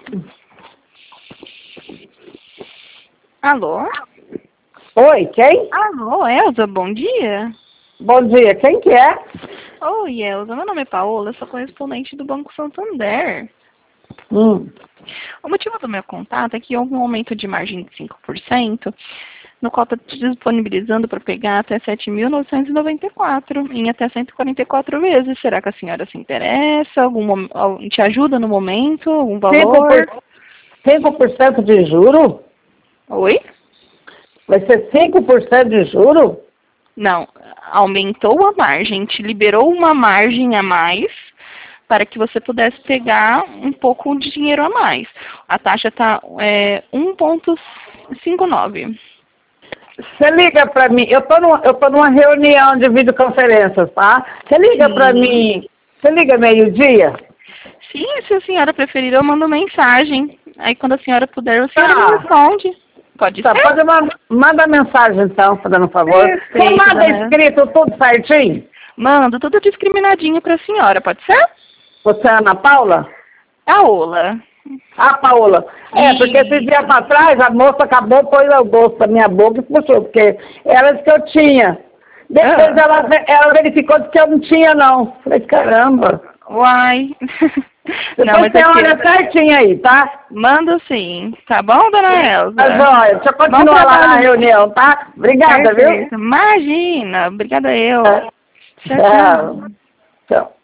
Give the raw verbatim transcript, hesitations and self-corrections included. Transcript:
Alô? Oi, quem? Alô, Elza, bom dia. Bom dia, quem que é? Oi, Elza, meu nome é Paola, eu sou correspondente do Banco Santander. Hum. O motivo do meu contato é que houve um aumento de margem de cinco por cento, no qual está te disponibilizando para pegar até sete mil novecentos e noventa e quatro em até cento e quarenta e quatro vezes. Será que a senhora se interessa? Algum, mom- al- te ajuda no momento? Algum valor? cinco por cento de juro? Oi? Vai ser cinco por cento de juro? Não, aumentou a margem, te liberou uma margem a mais para que você pudesse pegar um pouco de dinheiro a mais. A taxa está é, um ponto cinquenta e nove. Você liga pra mim, eu tô, numa, eu tô numa reunião de videoconferência, tá? Você liga pra Sim. mim, você liga meio-dia? Sim, se a senhora preferir, eu mando mensagem. Aí quando a senhora puder, a senhora Tá. me responde. Pode Tá, ser? pode mandar, manda mensagem então, fazendo um favor. Você Perfeito, manda dona. escrito tudo certinho? Mando tudo discriminadinho para a senhora, pode ser? Você é a Ana Paula? A Ola. Ah, Paola. É, porque esse Isso. dia pra trás a moça acabou, pôs o gosto da minha boca e puxou, porque ela disse que eu tinha. Depois Ah. ela, ve- ela verificou que eu não tinha, não. Falei, caramba. Uai. Não, Depois mas você é olha que... certinho aí, tá? Mando sim. Tá bom, dona Elza? Tá joia. Deixa eu Bom continuar lá na trabalho. reunião, tá? Obrigada, viu? Perfeito. Imagina. Obrigada eu. É. Tchau, Tchau. tchau. Tchau.